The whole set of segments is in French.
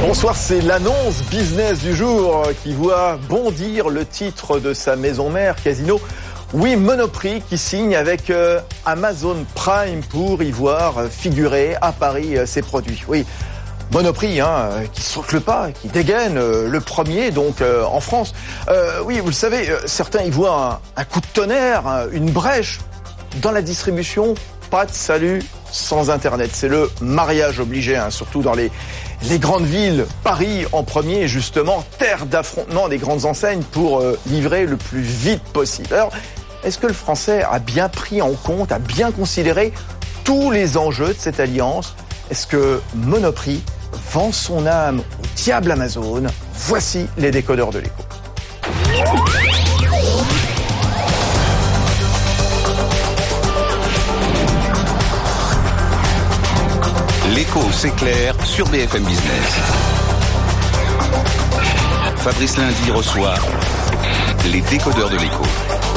Bonsoir, c'est l'annonce business du jour qui voit bondir le titre de sa maison mère, Casino. Oui, Monoprix qui signe avec Amazon Prime pour y voir figurer à Paris ses produits. Oui, Monoprix qui saute le pas, qui dégaine le premier donc en France. Oui, vous le savez, certains y voient un coup de tonnerre, une brèche dans la distribution. Pas de salut sans Internet. C'est le mariage obligé, surtout dans les grandes villes. Paris en premier, justement, terre d'affrontement des grandes enseignes pour livrer le plus vite possible. Alors, est-ce que le Français a bien pris en compte, a bien considéré tous les enjeux de cette alliance? Est-ce que Monoprix vend son âme au diable Amazon? Voici les décodeurs de l'écho. L'écho s'éclaire sur BFM Business. Fabrice Lundi reçoit les décodeurs de l'écho.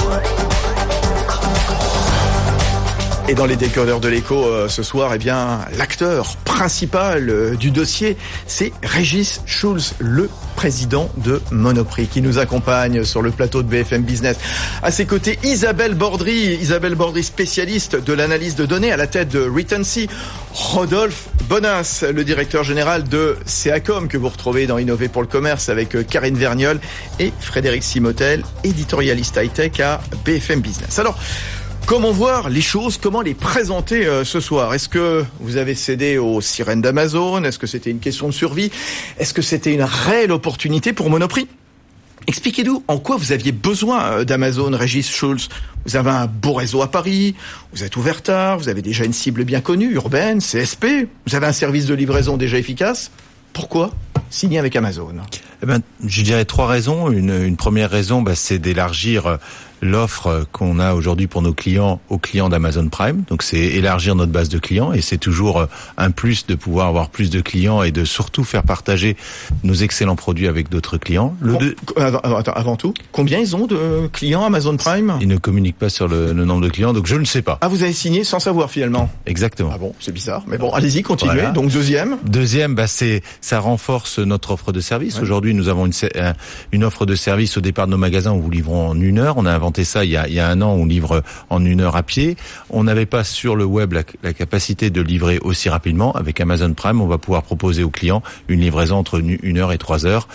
Et dans les décodeurs de l'écho ce soir, eh bien, l'acteur principal du dossier, c'est Régis Schulz, le président de Monoprix, qui nous accompagne sur le plateau de BFM Business. À ses côtés, Isabelle Bordry, spécialiste de l'analyse de données à la tête de Retency. Rodolphe Bonas, le directeur général de CACOM, que vous retrouvez dans Innover pour le commerce avec Karine Vergnol, et Frédéric Simotel, éditorialiste high-tech à BFM Business. Alors, comment voir les choses, comment les présenter ce soir? Est-ce que vous avez cédé aux sirènes d'Amazon? Est-ce que c'était une question de survie? Est-ce que c'était une réelle opportunité pour Monoprix? Expliquez-nous en quoi vous aviez besoin d'Amazon, Régis Schulz. Vous avez un beau réseau à Paris, vous êtes ouvert tard, vous avez déjà une cible bien connue, urbaine, CSP, vous avez un service de livraison déjà efficace. Pourquoi signer avec Amazon? Je dirais 3 raisons. Une première raison, c'est d'élargir l'offre qu'on a aujourd'hui pour nos clients aux clients d'Amazon Prime. Donc c'est élargir notre base de clients, et c'est toujours un plus de pouvoir avoir plus de clients et de surtout faire partager nos excellents produits avec d'autres clients. Avant tout, combien ils ont de clients Amazon Prime? Ils ne communiquent pas sur le nombre de clients, donc je ne sais pas. Ah, vous avez signé sans savoir finalement? Exactement. Ah bon, c'est bizarre. Mais bon, allez-y, continuez. Voilà. Donc deuxième, ça renforce notre offre de service. Ouais. Aujourd'hui, nous avons une offre de service au départ de nos magasins où nous livrons en 1 heure. On a inventé ça il y a 1 an, on livre en 1 heure à pied. On n'avait pas sur le web la capacité de livrer aussi rapidement. Avec Amazon Prime, on va pouvoir proposer aux clients une livraison entre 1 heure et 3 heures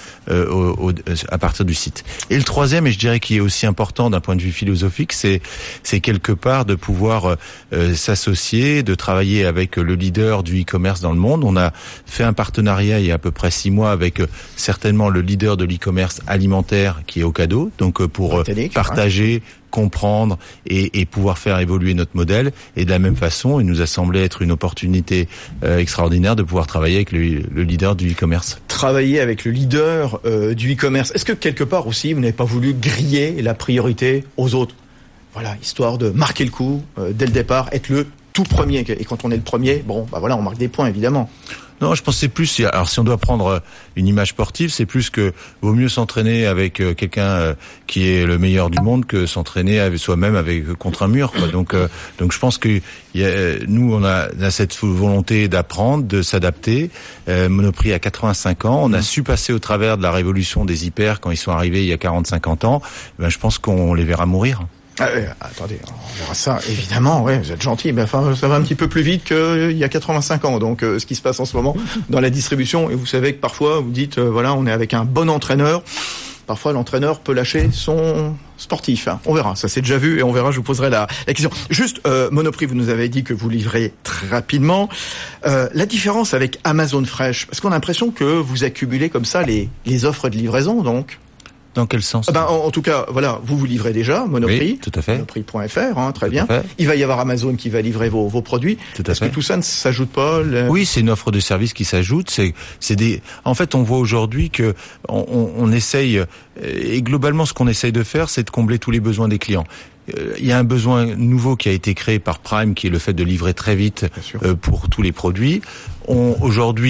à partir du site. Et le troisième, et je dirais qui est aussi important d'un point de vue philosophique, c'est quelque part de pouvoir s'associer, de travailler avec le leader du e-commerce dans le monde. On a fait un partenariat il y a à peu près 6 mois avec certainement le leader de l'e-commerce alimentaire qui est Ocado, donc pour partager, comprendre et pouvoir faire évoluer notre modèle. Et de la même façon, il nous a semblé être une opportunité extraordinaire de pouvoir travailler avec le leader du e-commerce. Travailler avec le leader du e-commerce. Est-ce que quelque part aussi, vous n'avez pas voulu griller la priorité aux autres? Voilà, histoire de marquer le coup dès le départ, être le tout premier. Et quand on est le premier, on marque des points évidemment. Non, je pense que c'est plus, alors si on doit prendre une image sportive, c'est plus que vaut mieux s'entraîner avec quelqu'un qui est le meilleur du monde que s'entraîner avec soi-même contre un mur, quoi. Donc je pense que nous on a cette volonté d'apprendre, de s'adapter. Monoprix a 85 ans, on a su passer au travers de la révolution des hyper quand ils sont arrivés il y a 40-50 ans. Je pense qu'on les verra mourir. Attendez, on verra ça, évidemment, vous êtes gentil, mais enfin, ça va un petit peu plus vite qu'il y a 85 ans, donc ce qui se passe en ce moment dans la distribution, et vous savez que parfois, vous dites, on est avec un bon entraîneur, parfois l'entraîneur peut lâcher son sportif, on verra, ça c'est déjà vu, et on verra, je vous poserai la question. Juste, Monoprix, vous nous avez dit que vous livrez très rapidement, la différence avec Amazon Fresh, parce qu'on a l'impression que vous accumulez comme ça les offres de livraison, donc. Dans quel sens? En tout cas, vous livrez déjà, Monoprix. Oui, tout à fait. Monoprix.fr, très bien. Il va y avoir Amazon qui va livrer vos produits. Est-ce que tout ça ne s'ajoute pas? Oui, c'est une offre de service qui s'ajoute. En fait, on voit aujourd'hui que on essaye, et globalement, ce qu'on essaye de faire, c'est de combler tous les besoins des clients. Il y a un besoin nouveau qui a été créé par Prime, qui est le fait de livrer très vite pour tous les produits. Aujourd'hui,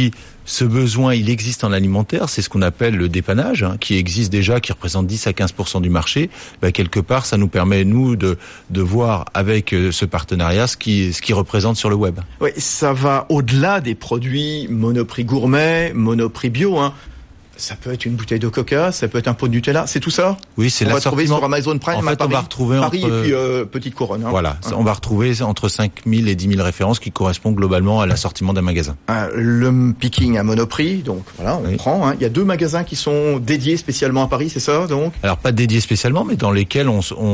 Ce besoin, il existe en alimentaire, c'est ce qu'on appelle le dépannage, qui existe déjà, qui représente 10 à 15% du marché. Quelque part, ça nous permet, nous, de voir avec ce partenariat ce qui représente sur le web. Oui, ça va au-delà des produits Monoprix gourmet, Monoprix bio, Ça peut être une bouteille de Coca, ça peut être un pot de Nutella, c'est tout ça? Oui, c'est l'assortiment. On va trouver sur Amazon Prime, en fait, Paris, on va retrouver Paris et puis Petite Couronne. Voilà, on va retrouver entre 5000 et 10 000 références qui correspondent globalement à l'assortiment d'un magasin. Le picking à Monoprix, donc voilà, on prend. Il y a 2 magasins qui sont dédiés spécialement à Paris, c'est ça donc? Alors pas dédiés spécialement, mais dans lesquels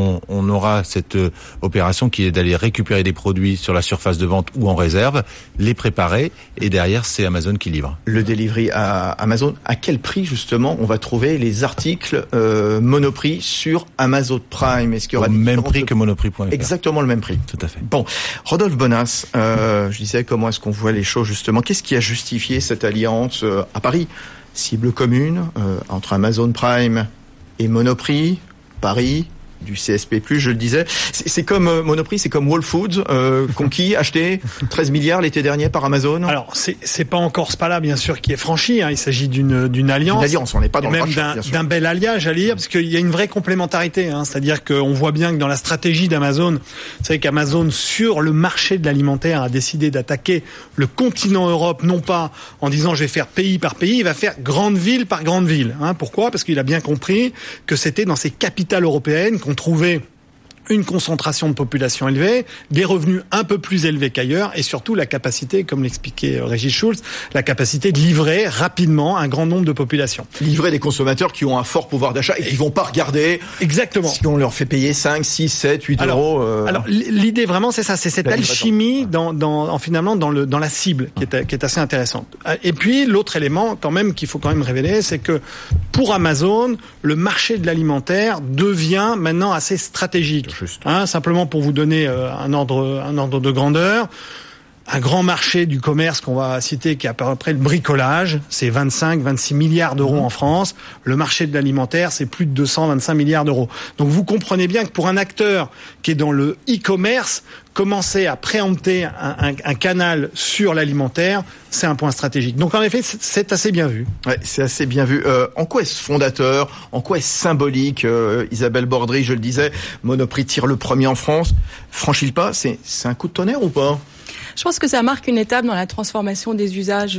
on aura cette opération qui est d'aller récupérer des produits sur la surface de vente ou en réserve, les préparer, et derrière c'est Amazon qui livre. Le delivery à Amazon, à quel prix justement on va trouver les articles Monoprix sur Amazon Prime? Est-ce qu'il y aura au même prix que Monoprix.fr? Exactement le même prix. Tout à fait. Bon, Rodolphe Bonas, je disais comment est-ce qu'on voit les choses justement. Qu'est-ce qui a justifié cette alliance à Paris? Cible commune entre Amazon Prime et Monoprix, Paris, du CSP+, je le disais. C'est comme Monoprix, c'est comme Whole Foods, conquis, acheté 13 milliards l'été dernier par Amazon. Alors, c'est pas encore ce pas-là, bien sûr, qui est franchi. Il s'agit d'une alliance. Une alliance, on n'est pas dans même le rachat, d'un bel alliage, j'allais dire, parce qu'il y a une vraie complémentarité. C'est-à-dire qu'on voit bien que dans la stratégie d'Amazon, vous savez qu'Amazon, sur le marché de l'alimentaire, a décidé d'attaquer le continent Europe, non pas en disant je vais faire pays par pays, il va faire grande ville par grande ville. Pourquoi? Parce qu'il a bien compris que c'était dans ces capitales européennes qu'on trouvait une concentration de population élevée, des revenus un peu plus élevés qu'ailleurs, et surtout la capacité, comme l'expliquait Régis Schulz, la capacité de livrer rapidement un grand nombre de populations. Livrer des consommateurs qui ont un fort pouvoir d'achat et qui vont pas regarder. Exactement. Si on leur fait payer 5, 6, 7, 8 euros. Alors, l'idée vraiment, c'est ça, c'est cette alchimie finalement dans la cible qui est assez intéressante. Et puis, l'autre élément, quand même, qu'il faut quand même révéler, c'est que pour Amazon, le marché de l'alimentaire devient maintenant assez stratégique. Simplement pour vous donner un ordre de grandeur, un grand marché du commerce qu'on va citer qui est à peu près le bricolage, c'est 25-26 milliards d'euros en France. Le marché de l'alimentaire, c'est plus de 225 milliards d'euros. Donc vous comprenez bien que pour un acteur qui est dans le e-commerce, commencer à préempter un canal sur l'alimentaire, c'est un point stratégique. Donc en effet, c'est assez bien vu. Ouais, c'est assez bien vu. En quoi est-ce fondateur? En quoi est-ce symbolique? Isabelle Bordry, je le disais, Monoprix tire le premier en France. Franchit le pas, c'est un coup de tonnerre ou pas? Je pense que ça marque une étape dans la transformation des usages.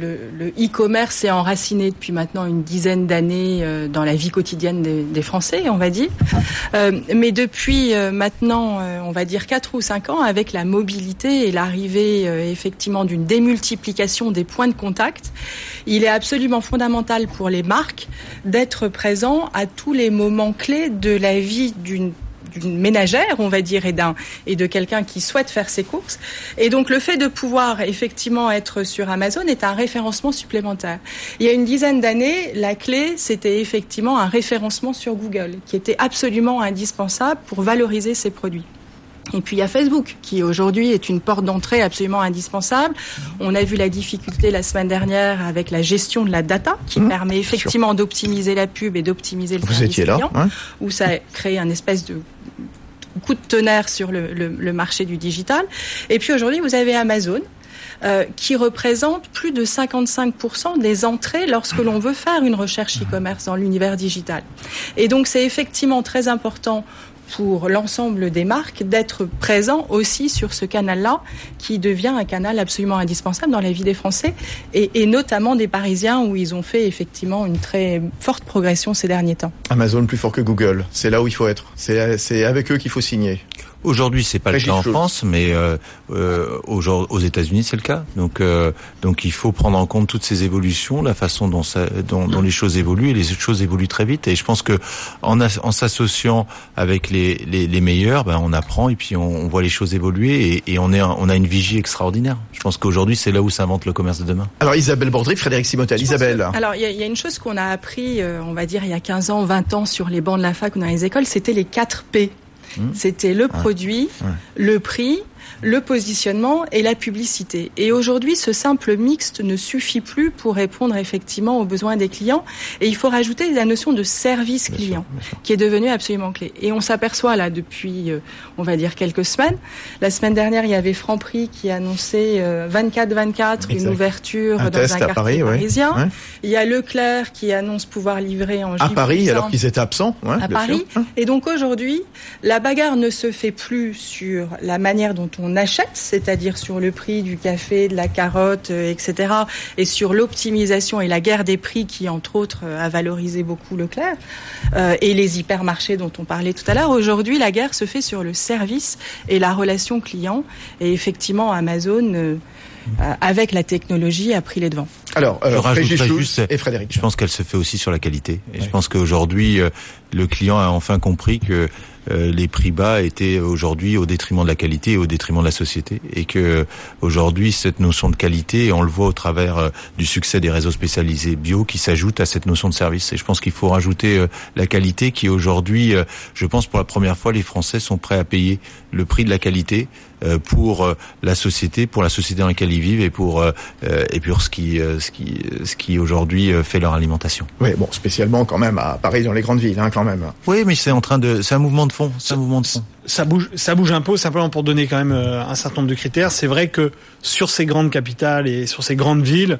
Le e-commerce s'est enraciné depuis maintenant une dizaine d'années dans la vie quotidienne des Français, on va dire. Mais depuis maintenant, on va dire 4 ou 5 ans, avec la mobilité et l'arrivée effectivement d'une démultiplication des points de contact, il est absolument fondamental pour les marques d'être présents à tous les moments clés de la vie d'une ménagère, on va dire, et de quelqu'un qui souhaite faire ses courses. Et donc, le fait de pouvoir effectivement être sur Amazon est un référencement supplémentaire. Il y a une dizaine d'années, la clé, c'était effectivement un référencement sur Google, qui était absolument indispensable pour valoriser ses produits. Et puis il y a Facebook, qui aujourd'hui est une porte d'entrée absolument indispensable. On a vu la difficulté la semaine dernière avec la gestion de la data, qui permet effectivement d'optimiser la pub et d'optimiser le service client, où ça crée un espèce de coup de tonnerre sur le marché du digital. Et puis aujourd'hui, vous avez Amazon, qui représente plus de 55% des entrées lorsque l'on veut faire une recherche e-commerce dans l'univers digital. Et donc c'est effectivement très important pour l'ensemble des marques d'être présents aussi sur ce canal-là, qui devient un canal absolument indispensable dans la vie des Français et notamment des Parisiens, où ils ont fait effectivement une très forte progression ces derniers temps. Amazon plus fort que Google, c'est là où il faut être. C'est avec eux qu'il faut signer. Aujourd'hui, c'est pas le cas en France, mais aux États-Unis, c'est le cas. Donc, il faut prendre en compte toutes ces évolutions, la façon dont les choses évoluent, et les choses évoluent très vite. Et je pense que en s'associant avec les meilleurs, on apprend et puis on voit les choses évoluer et on a une vigie extraordinaire. Je pense qu'aujourd'hui, c'est là où s'invente le commerce de demain. Alors, Isabelle Bordry, Frédéric Simotel. Isabelle. Alors, il y a une chose qu'on a appris, on va dire, il y a 15 ans, 20 ans sur les bancs de la fac ou dans les écoles, c'était les 4 P. C'était le produit, le prix, le positionnement et la publicité. Et aujourd'hui, ce simple mixte ne suffit plus pour répondre effectivement aux besoins des clients. Et il faut rajouter la notion de service client, qui est devenue absolument clé. Et on s'aperçoit là depuis, on va dire, quelques semaines. La semaine dernière, il y avait Franprix qui annonçait 24/24 une ouverture dans un quartier parisien. Ouais. Il y a Leclerc qui annonce pouvoir livrer en J+1. À Paris, alors qu'ils étaient absents. Ouais, à Paris. Et donc aujourd'hui, la bagarre ne se fait plus sur la manière dont on achète, c'est-à-dire sur le prix du café, de la carotte, etc., et sur l'optimisation et la guerre des prix qui, entre autres, a valorisé beaucoup Leclerc, et les hypermarchés dont on parlait tout à l'heure. Aujourd'hui, la guerre se fait sur le service et la relation client. Et effectivement, Amazon, avec la technologie, a pris les devants. Alors, je rajouterais juste, et Frédéric. Je pense qu'elle se fait aussi sur la qualité. Et je pense qu'aujourd'hui, le client a enfin compris que les prix bas étaient aujourd'hui au détriment de la qualité et au détriment de la société. Et que aujourd'hui, cette notion de qualité, on le voit au travers du succès des réseaux spécialisés bio qui s'ajoute à cette notion de service. Et je pense qu'il faut rajouter la qualité qui aujourd'hui, je pense pour la première fois, les Français sont prêts à payer le prix de la qualité pour la société dans laquelle ils vivent et pour ce qui aujourd'hui fait leur alimentation. Oui, bon, spécialement quand même à Paris, dans les grandes villes, quand même. Oui, mais c'est un mouvement de fond. Ça bouge un peu, simplement pour donner quand même un certain nombre de critères. C'est vrai que sur ces grandes capitales et sur ces grandes villes,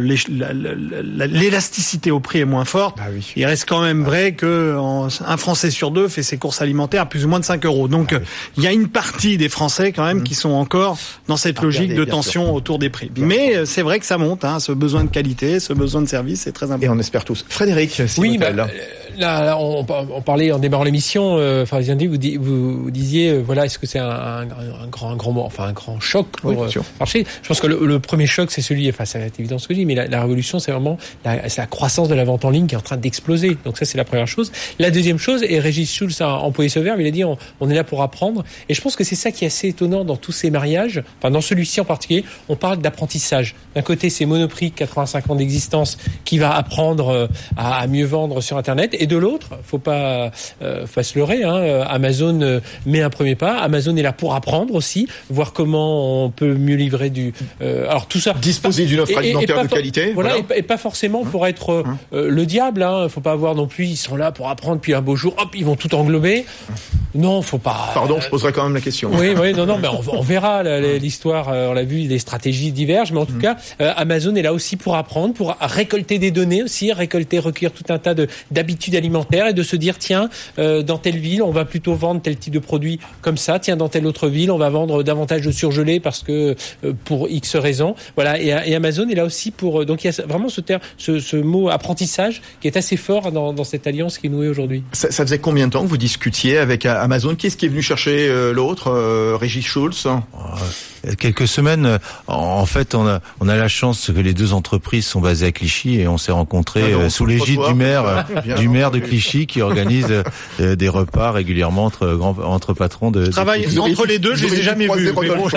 l'élasticité au prix est moins forte. Ah oui. Il reste quand même vrai que un Français sur deux fait ses courses alimentaires à plus ou moins de 5 €. Donc, il y a une partie des Français quand même qui sont encore dans cette logique de tension autour des prix. Mais c'est vrai que ça monte, ce besoin de qualité, ce besoin de service, c'est très important. Et on espère tous. Frédéric, oui, là, on parlait en démarrant l'émission, vous disiez, voilà, est-ce que c'est un grand choc pour le marché? Je pense que le premier choc, c'est celui, ça va être évident ce que je dis, mais la révolution, c'est vraiment c'est la croissance de la vente en ligne qui est en train d'exploser. Donc ça, c'est la première chose. La deuxième chose, et Régis Schulz a employé ce verbe, il a dit, on est là pour apprendre. Et je pense que c'est ça qui est assez étonnant dans tous ces mariages. Enfin, dans celui-ci en particulier, on parle d'apprentissage. D'un côté, c'est Monoprix, 85 ans d'existence, qui va apprendre à mieux vendre sur Internet. Et de l'autre, faut pas se leurrer, Amazon met un premier pas. Amazon est là pour apprendre aussi, voir comment on peut mieux livrer alors tout ça. Disposer d'une offre alimentaire de qualité. Voilà. Et pas forcément pour être le diable. Faut pas avoir non plus. Ils sont là pour apprendre. Puis un beau jour, hop, ils vont tout englober. Non, faut pas. Pardon, je poserai quand même la question. Oui, non, mais on verra l'histoire. On l'a vu, les stratégies divergent, mais en tout cas, Amazon est là aussi pour apprendre, pour récolter des données aussi, recueillir tout un tas d'habitudes alimentaires et de se dire tiens, dans telle ville, on va plutôt vendre tel type de produit comme ça. Tiens, dans telle autre ville, on va vendre davantage de surgelés parce que pour X raisons. Voilà. Et Amazon est là aussi pour. Donc il y a vraiment ce mot apprentissage qui est assez fort dans cette alliance qui est nouée aujourd'hui. Ça faisait combien de temps que vous discutiez avec Amazon? Qui est-ce qui est venu chercher l'autre, Régis Schulz? Quelques semaines. En fait, on a la chance que les deux entreprises sont basées à Clichy et on s'est rencontrés sous l'égide du maire de Clichy qui organise des repas régulièrement entre patrons de. Je travaille entre les deux, je les ai jamais vus.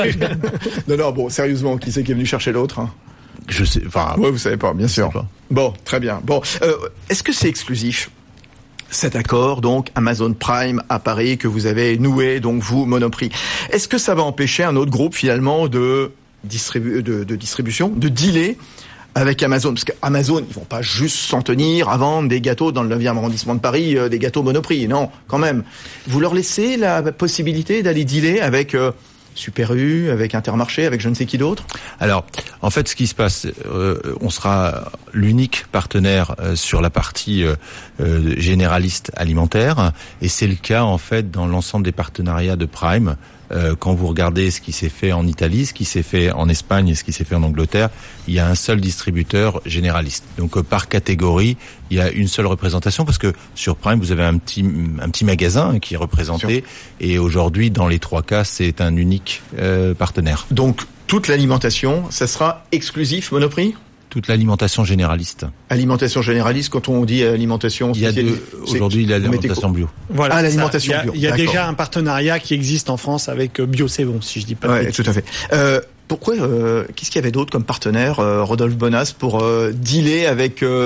Non, sérieusement, qui c'est qui est venu chercher l'autre? Je sais. Ouais, vous savez pas, bien sûr. Bon, très bien. Bon, est-ce que c'est exclusif? Cet accord, donc, Amazon Prime à Paris, que vous avez noué, donc vous, Monoprix. Est-ce que ça va empêcher un autre groupe, finalement, de distribution, de dealer avec Amazon? Parce qu'Amazon, ils vont pas juste s'en tenir à vendre des gâteaux dans le 9e arrondissement de Paris, des gâteaux Monoprix. Non, quand même. Vous leur laissez la possibilité d'aller dealer avec Super U, avec Intermarché, avec je ne sais qui d'autre? Alors, en fait, ce qui se passe, on sera l'unique partenaire sur la partie généraliste alimentaire, et c'est le cas en fait dans l'ensemble des partenariats de Prime. Quand vous regardez ce qui s'est fait en Italie, ce qui s'est fait en Espagne et ce qui s'est fait en Angleterre, il y a un seul distributeur généraliste. Donc par catégorie, il y a une seule représentation parce que sur Prime, vous avez un petit magasin qui est représenté et aujourd'hui, dans les 3 cas, c'est un unique partenaire. Donc toute l'alimentation, ça sera exclusif Monoprix ? Toute l'alimentation généraliste. Alimentation généraliste, quand on dit alimentation spécialisée, aujourd'hui l'alimentation bio. Voilà, l'alimentation bio. Il y a déjà un partenariat qui existe en France avec Bio C'est Bon, si je dis pas de bêtises. Tout à fait. Pourquoi qu'est-ce qu'il y avait d'autre comme partenaire, Rodolphe Bonas, pour dealer avec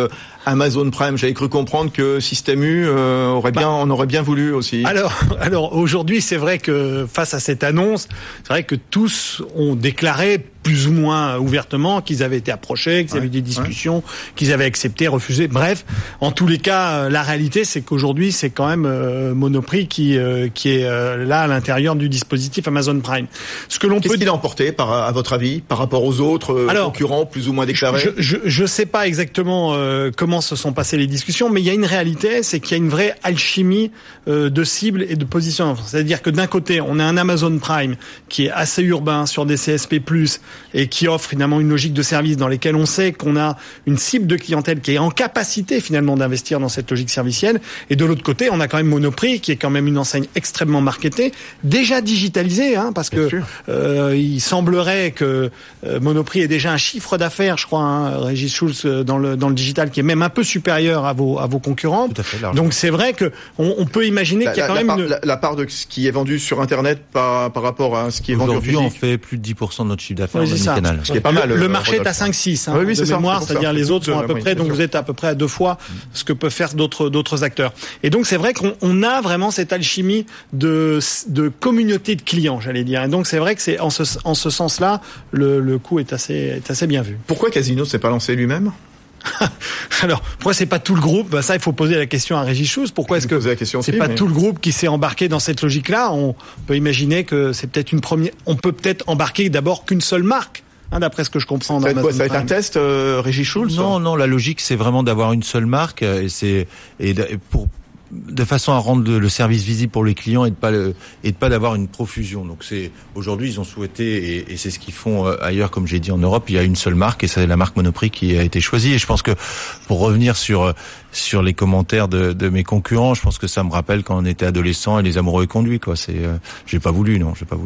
Amazon Prime. J'avais cru comprendre que Système U on aurait bien voulu aussi. Alors aujourd'hui, c'est vrai que face à cette annonce, c'est vrai que tous ont déclaré plus ou moins ouvertement qu'ils avaient été approchés, qu'ils avaient eu des discussions, qu'ils avaient accepté, refusé. Bref, en tous les cas, la réalité, c'est qu'aujourd'hui, c'est quand même Monoprix qui est là à l'intérieur du dispositif Amazon Prime. Qu'est-ce qu'il a emporté, à votre avis, par rapport aux autres concurrents plus ou moins déclarés? Je sais pas exactement comment se sont passées les discussions, mais il y a une réalité, c'est qu'il y a une vraie alchimie de cible et de positionnement. C'est-à-dire que d'un côté, on a un Amazon Prime qui est assez urbain sur des CSP+, et qui offre finalement une logique de service dans lesquelles on sait qu'on a une cible de clientèle qui est en capacité finalement d'investir dans cette logique servicielle. Et de l'autre côté, on a quand même Monoprix qui est quand même une enseigne extrêmement marketée, déjà digitalisée, parce que il semblerait que Monoprix ait déjà un chiffre d'affaires, je crois, Régis Schulz, dans le digital qui est même un peu supérieur à vos concurrents. Tout à fait, donc c'est vrai que on peut imaginer qu'il y a quand même la part de ce qui est vendu sur Internet par rapport à ce qui est vendu en physique. Aujourd'hui, on fait plus de 10% de notre chiffre d'affaires. Oui, c'est ça. Ce qui est pas mal. Le marché est à 5-6 oui, de mémoire, c'est-à-dire les autres sont à peu près, donc vous êtes à peu près à 2 fois ce que peuvent faire d'autres acteurs. Et donc c'est vrai qu'on a vraiment cette alchimie de communauté de clients, j'allais dire. Et donc c'est vrai que c'est en ce sens-là, le coup est assez bien vu. Pourquoi Casino s'est pas lancé lui-même? Alors, pourquoi c'est pas tout le groupe? Ça, il faut poser la question à Régis Schulz. Pourquoi est-ce que c'est pas tout le groupe qui s'est embarqué dans cette logique-là? On peut imaginer que c'est peut-être une première. On peut peut-être embarquer d'abord qu'une seule marque. D'après ce que je comprends. Ça va être un test, Régis Schulz? Non, la logique, c'est vraiment d'avoir une seule marque, de façon à rendre le service visible pour les clients et de pas d'avoir une profusion. Donc aujourd'hui ils ont souhaité et c'est ce qu'ils font ailleurs, comme j'ai dit en Europe, il y a une seule marque et c'est la marque Monoprix qui a été choisie. Et je pense que pour revenir sur les commentaires de mes concurrents, je pense que ça me rappelle quand on était adolescent et les amoureux conduits, quoi. J'ai pas voulu.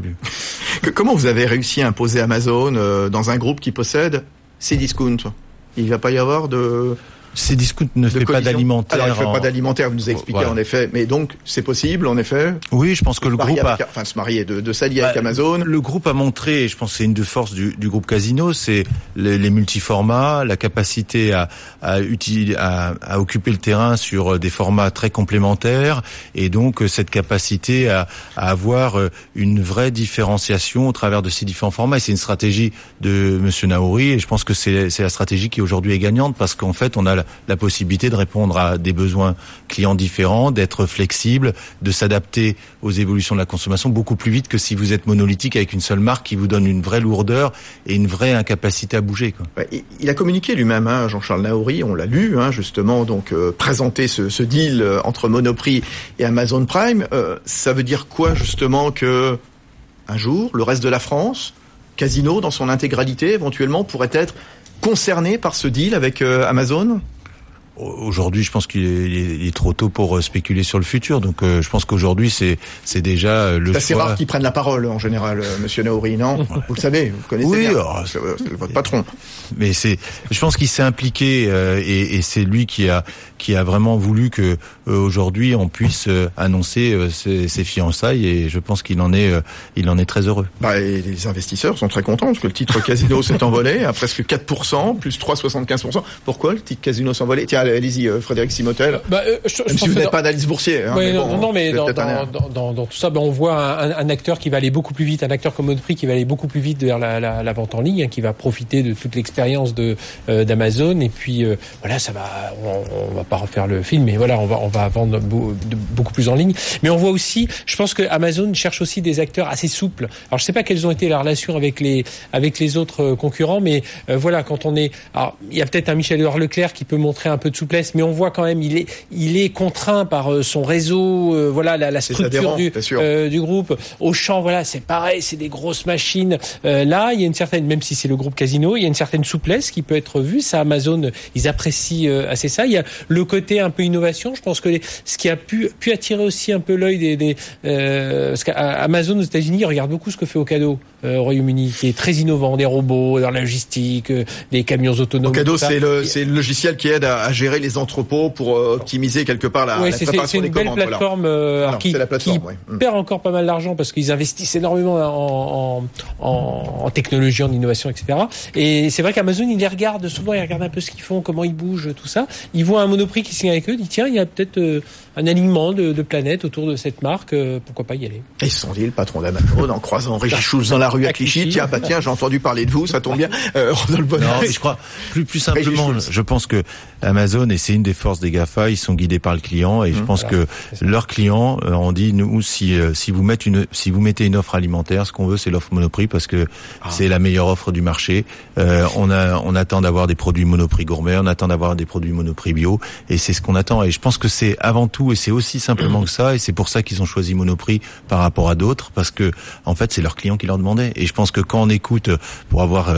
Comment vous avez réussi à imposer Amazon dans un groupe qui possède Cdiscount? Il va pas y avoir de Cdiscount ne fait pas d'alimentaire. Alors, il fait pas d'alimentaire, vous nous expliquez en effet. Mais donc, c'est possible, en effet. Oui, je pense que le groupe se marier, de s'allier avec Amazon. Le groupe a montré, et je pense que c'est une des forces du groupe Casino, c'est les multiformats, la capacité à occuper le terrain sur des formats très complémentaires, et donc cette capacité à avoir une vraie différenciation au travers de ces différents formats. Et c'est une stratégie de Monsieur Naouri, et je pense que c'est la stratégie qui aujourd'hui est gagnante, parce qu'en fait, on a la possibilité de répondre à des besoins clients différents, d'être flexible, de s'adapter aux évolutions de la consommation beaucoup plus vite que si vous êtes monolithique avec une seule marque qui vous donne une vraie lourdeur et une vraie incapacité à bouger, quoi. Il a communiqué lui-même, Jean-Charles Naouri, on l'a lu, justement, donc présenter ce deal entre Monoprix et Amazon Prime. Ça veut dire quoi, justement, que un jour, le reste de la France, Casino dans son intégralité, éventuellement, pourrait être concerné par ce deal avec Amazon? Aujourd'hui, je pense qu'il est trop tôt pour spéculer sur le futur. Donc, je pense qu'aujourd'hui, c'est déjà le choix. C'est assez rare qu'ils prennent la parole, en général, Monsieur Naouri, non? Vous le savez, vous connaissez bien. C'est votre patron. Mais je pense qu'il s'est impliqué, et c'est lui qui a vraiment voulu que aujourd'hui on puisse annoncer ses fiançailles, et je pense qu'il en est très heureux. Et les investisseurs sont très contents parce que le titre Casino s'est envolé à presque 4%, plus 3,75%. Pourquoi le titre Casino s'est envolé? Tiens, allez-y, Frédéric Simotel. Même si vous n'êtes pas analyste boursier. Mais dans tout ça, on voit un acteur qui va aller beaucoup plus vite, un acteur comme Monoprix qui va aller beaucoup plus vite vers la vente en ligne, qui va profiter de toute l'expérience d'Amazon. Et puis voilà, ça va. On va pas refaire le film, mais voilà, on va vendre beaucoup plus en ligne. Mais on voit aussi, je pense que Amazon cherche aussi des acteurs assez souples. Alors je sais pas quelles ont été la relation avec les autres concurrents, mais voilà, quand on est, alors il y a peut-être un Michel-Édouard Leclerc qui peut montrer un peu de souplesse, mais on voit quand même il est contraint par son réseau, voilà la structure du groupe. Auchan, voilà, c'est pareil, c'est des grosses machines. Là, il y a une certaine, même si c'est le groupe Casino, il y a une certaine souplesse qui peut être vue. Ça, Amazon, ils apprécient assez ça. Il y a le côté un peu innovation. Je pense que ce qui a pu attirer aussi un peu l'œil parce qu'Amazon aux États-Unis regarde beaucoup ce que fait Ocado au Royaume-Uni, qui est très innovant, des robots dans la logistique, des camions autonomes. Ocado, c'est le logiciel qui aide à gérer gérer les entrepôts pour optimiser quelque part la préparation des commandes. C'est une belle plateforme qui perd encore pas mal d'argent parce qu'ils investissent énormément en technologie, en innovation, etc. Et c'est vrai qu'Amazon, il regarde un peu ce qu'ils font, comment ils bougent, tout ça. Ils voient un Monoprix qui signe avec eux, ils disent tiens, il y a peut-être un alignement de planètes autour de cette marque, pourquoi pas y aller. Et ils se sont dit, le patron d'Amazon, en croisant Régis Schulz dans la rue à Clichy, tiens, j'ai entendu parler de vous, ça tombe bien. Rodolphe Bonnet. Non, mais je crois, plus simplement, je pense que Amazon, et c'est une des forces des GAFA, ils sont guidés par le client, et je pense que leurs clients ont dit, nous, si vous mettez une offre alimentaire, ce qu'on veut, c'est l'offre Monoprix, parce que c'est la meilleure offre du marché. On attend d'avoir des produits Monoprix gourmet, on attend d'avoir des produits Monoprix bio, et c'est ce qu'on attend. Et je pense que c'est avant tout, et c'est aussi simplement que ça, et c'est pour ça qu'ils ont choisi Monoprix par rapport à d'autres, parce que en fait c'est leurs clients qui leur demandaient. Et je pense que quand on écoute, pour avoir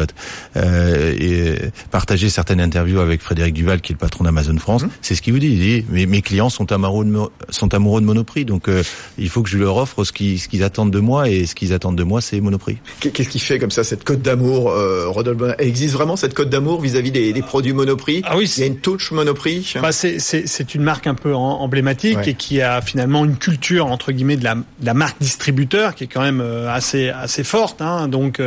partagé certaines interviews avec Frédéric Duval, qui est le patron d'Amazon France, c'est ce qu'il vous dit. Il dit mes clients sont amoureux de Monoprix, donc il faut que je leur offre ce qu'ils attendent de moi, et ce qu'ils attendent de moi, c'est Monoprix. Qu'est-ce qui fait comme ça cette cote d'amour, Rodolphe Bonnet? Elle existe vraiment cette cote d'amour vis-à-vis des produits Monoprix? Ah oui, il y a une touche Monoprix. C'est une marque un peu emblématique et qui a finalement une culture entre guillemets de la marque distributeur qui est quand même assez forte. Donc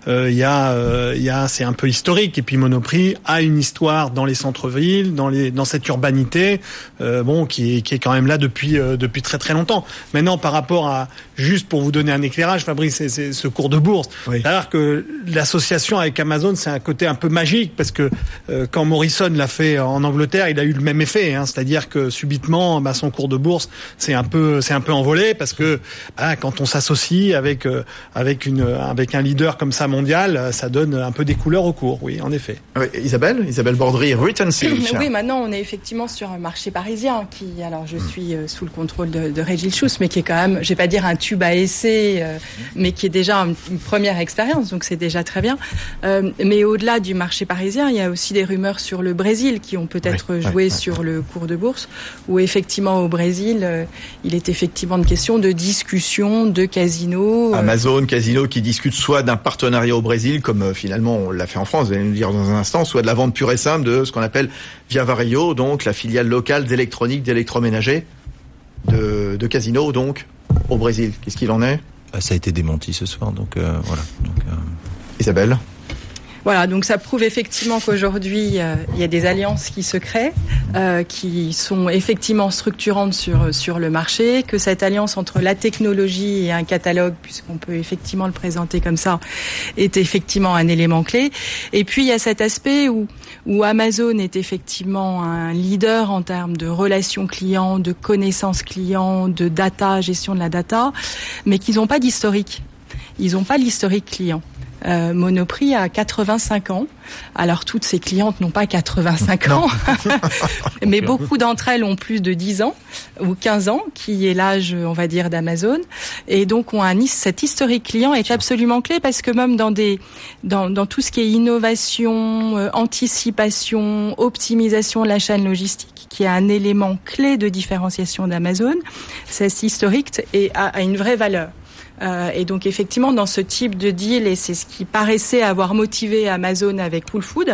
c'est un peu historique. Et puis Monoprix a une histoire dans les centres-villes, dans cette urbanité, qui est quand même là depuis très très longtemps. Maintenant, par rapport à, juste pour vous donner un éclairage, Fabrice, c'est ce cours de bourse. Oui. C'est-à-dire que l'association avec Amazon, c'est un côté un peu magique parce que quand Morrison l'a fait en Angleterre, il a eu le même effet. C'est-à-dire que subitement, son cours de bourse c'est un peu envolé parce que quand on s'associe avec un leader comme ça mondial, ça donne un peu des couleurs au cours. Oui, en effet. Oui, Isabelle Bordry, Retency. Oui, maintenant on est effectivement sur un marché parisien qui, alors je suis sous le contrôle de Régis Schulz, mais qui est quand même, je vais pas dire un tube à essai, mais qui est déjà une première expérience, donc c'est déjà très bien. Mais au-delà du marché parisien, il y a aussi des rumeurs sur le Brésil qui ont peut-être joué sur le cours de bourse, où effectivement au Brésil, il est effectivement une question de discussion de Casino. Amazon, Casino qui discutent soit d'un partenariat au Brésil, comme finalement on l'a fait en France, vous allez nous dire dans un instant, soit de la vente pure et simple de ce qu'on appelle Via Vario, donc la filiale locale d'électronique, d'électroménager de Casino, donc au Brésil. Qu'est-ce qu'il en est? Ça a été démenti ce soir, donc voilà. Isabelle? Voilà, donc ça prouve effectivement qu'aujourd'hui, il y a des alliances qui se créent, qui sont effectivement structurantes sur le marché, que cette alliance entre la technologie et un catalogue, puisqu'on peut effectivement le présenter comme ça, est effectivement un élément clé. Et puis il y a cet aspect où Amazon est effectivement un leader en termes de relations clients, de connaissances clients, de data, gestion de la data, mais qu'ils n'ont pas d'historique. Ils n'ont pas l'historique client. Monoprix a 85 ans. Alors toutes ces clientes n'ont pas 85 ans, mais beaucoup d'entre elles ont plus de 10 ans ou 15 ans, qui est l'âge, on va dire, d'Amazon. Et donc cet historique client est absolument clé parce que même dans tout ce qui est innovation, anticipation, optimisation de la chaîne logistique, qui est un élément clé de différenciation d'Amazon, cet historique a une vraie valeur. Et donc effectivement dans ce type de deal, et c'est ce qui paraissait avoir motivé Amazon avec Whole Foods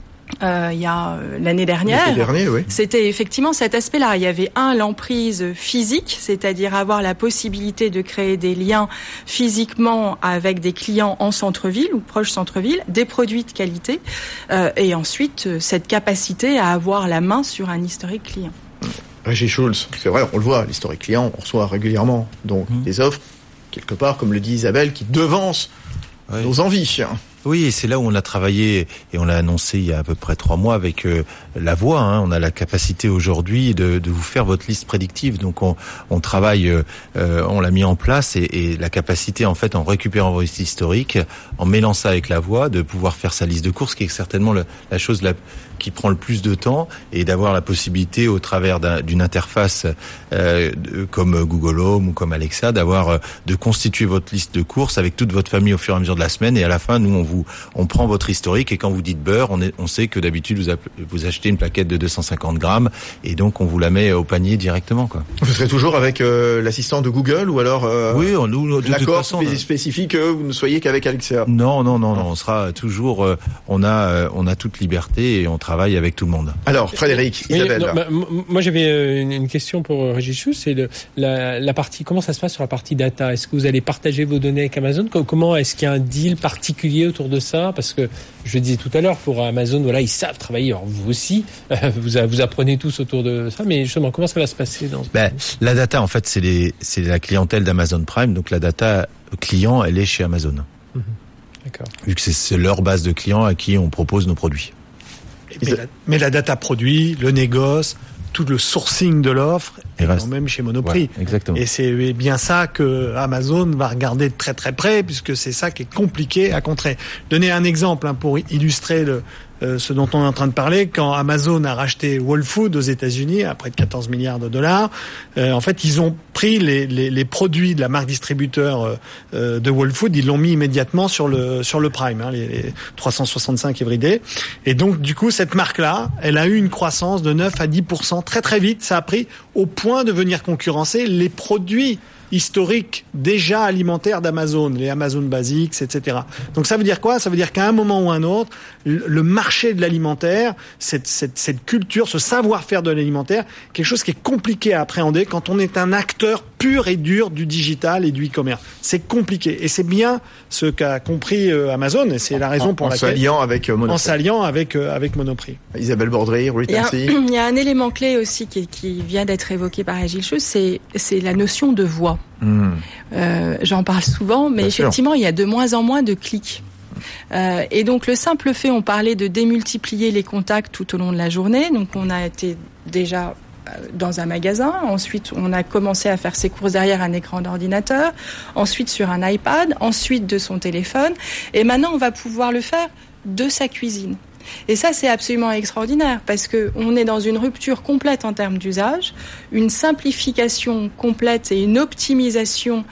il y a l'année dernière, c'était effectivement cet aspect-là. Il y avait l'emprise physique, c'est-à-dire avoir la possibilité de créer des liens physiquement avec des clients en centre-ville ou proche centre-ville, des produits de qualité, et ensuite cette capacité à avoir la main sur un historique client. Régis Schulz, c'est vrai, on le voit, l'historique client, on reçoit régulièrement donc des offres, quelque part, comme le dit Isabelle, qui devance nos envies. Oui, et c'est là où on a travaillé, et on l'a annoncé il y a à peu près 3 mois avec La Voix. On a la capacité aujourd'hui de vous faire votre liste prédictive. Donc on travaille, on l'a mis en place, et la capacité en fait, en récupérant votre liste historique, en mêlant ça avec La Voix, de pouvoir faire sa liste de courses, qui est certainement la chose qui prend le plus de temps, et d'avoir la possibilité au travers d'une interface comme Google Home ou comme Alexa, de constituer votre liste de courses avec toute votre famille au fur et à mesure de la semaine, et à la fin nous on prend votre historique, et quand vous dites beurre, on sait que d'habitude vous achetez une plaquette de 250 grammes, et donc on vous la met au panier directement, quoi. Vous serez toujours avec l'assistant de Google, ou alors oui, nous de l'accord spécifique que vous ne soyez qu'avec Alexa? Non, on sera toujours, on a toute liberté, et on travaille travaille avec tout le monde. Alors, Frédéric, Isabelle. Moi, j'avais une question pour Régis Schulz, c'est la partie, comment ça se passe sur la partie data? Est-ce que vous allez partager vos données avec Amazon? Comment est-ce qu'il y a un deal particulier autour de ça? Parce que, je le disais tout à l'heure, pour Amazon, voilà, ils savent travailler. Alors, vous aussi, vous apprenez tous autour de ça, mais justement, comment ça va se passer dans la data, en fait, c'est la clientèle d'Amazon Prime, donc la data client, elle est chez Amazon. D'accord. Vu que c'est leur base de clients à qui on propose nos produits. Mais la data produit, le négoce, tout le sourcing de l'offre est quand même chez Monoprix. Ouais, exactement. Et c'est bien ça que Amazon va regarder de très très près, puisque c'est ça qui est compliqué à contrer. Donner un exemple pour illustrer ce dont on est en train de parler. Quand Amazon a racheté Whole Foods aux États-Unis à près de 14 milliards de dollars, en fait, ils ont pris les produits de la marque distributeur de Whole Foods, ils l'ont mis immédiatement sur le Prime, les 365 everyday. Et donc, du coup, cette marque-là, elle a eu une croissance de 9 à 10% très très vite. Ça a pris au point de venir concurrencer les produits historiques déjà alimentaires d'Amazon, les Amazon Basics, etc. Donc ça veut dire quoi? Ça veut dire qu'à un moment ou un autre, le marché de l'alimentaire, cette culture, ce savoir-faire de l'alimentaire, quelque chose qui est compliqué à appréhender quand on est un acteur pur et dur du digital et du e-commerce. C'est compliqué. Et c'est bien ce qu'a compris Amazon, et c'est la raison pour laquelle... En s'alliant avec Monoprix. Isabelle Bordry, Retency. Il y a un élément clé aussi qui vient d'être évoqué par Régis Schulz, c'est la notion de voix. J'en parle souvent, mais effectivement, il y a de moins en moins de clics. Et donc le simple fait, on parlait de démultiplier les contacts tout au long de la journée. Donc on a été déjà dans un magasin, ensuite on a commencé à faire ses courses derrière un écran d'ordinateur, ensuite sur un iPad, ensuite de son téléphone, et maintenant on va pouvoir le faire de sa cuisine. Et ça, c'est absolument extraordinaire parce que on est dans une rupture complète en termes d'usage, une simplification complète et une optimisation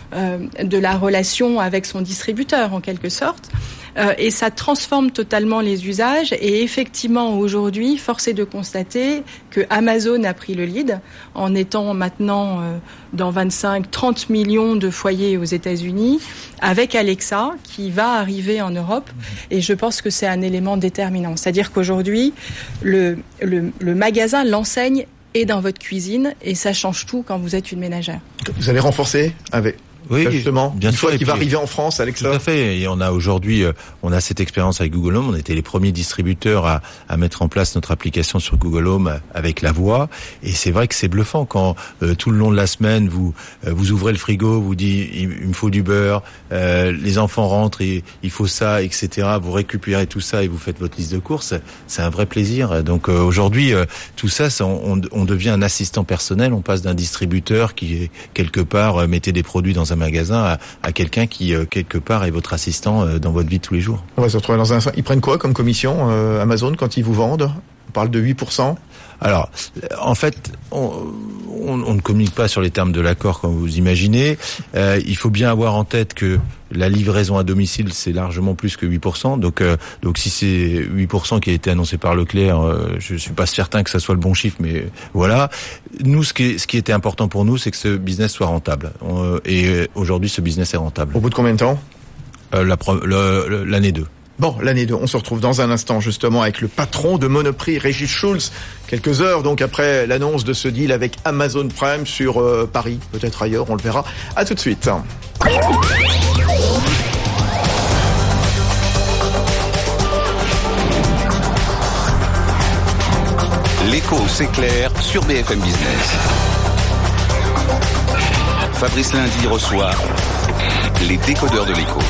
de la relation avec son distributeur en quelque sorte. Et ça transforme totalement les usages. Et effectivement, aujourd'hui, force est de constater que Amazon a pris le lead en étant maintenant dans 25-30 millions de foyers aux États-Unis, avec Alexa qui va arriver en Europe. Et je pense que c'est un élément déterminant. C'est-à-dire qu'aujourd'hui, le magasin, l'enseigne est dans votre cuisine et ça change tout quand vous êtes une ménagère. Vous allez renforcer avec... Oui, justement, bien une sûr, fois qu'il va arriver en France, Alexa. Tout à fait. Et on a aujourd'hui, on a cette expérience avec Google Home. On était les premiers distributeurs à mettre en place notre application sur Google Home avec la voix. Et c'est vrai que c'est bluffant quand tout le long de la semaine vous ouvrez le frigo, vous dites il me faut du beurre, les enfants rentrent et il faut ça, etc. Vous récupérez tout ça et vous faites votre liste de courses. C'est un vrai plaisir. Donc aujourd'hui, tout ça, on devient un assistant personnel. On passe d'un distributeur qui quelque part mettait des produits dans un magasin à quelqu'un qui quelque part est votre assistant dans votre vie de tous les jours. On va se retrouver dans un instant. Ils prennent quoi comme commission Amazon quand ils vous vendent? On parle de 8%. Alors, en fait, on ne communique pas sur les termes de l'accord comme vous imaginez. Il faut bien avoir en tête que la livraison à domicile, c'est largement plus que 8%. Donc si c'est 8% qui a été annoncé par Leclerc, je suis pas certain que ça soit le bon chiffre, mais voilà. Nous, ce qui était important pour nous, c'est que ce business soit rentable. Et aujourd'hui, ce business est rentable. Au bout de combien de temps? L'année 2. Bon, l'année 2, on se retrouve dans un instant justement avec le patron de Monoprix, Régis Schulz, quelques heures donc après l'annonce de ce deal avec Amazon Prime sur Paris, peut-être ailleurs, on le verra. À tout de suite. L'écho s'éclaire sur BFM Business. Fabrice Lundi reçoit les décodeurs de l'écho.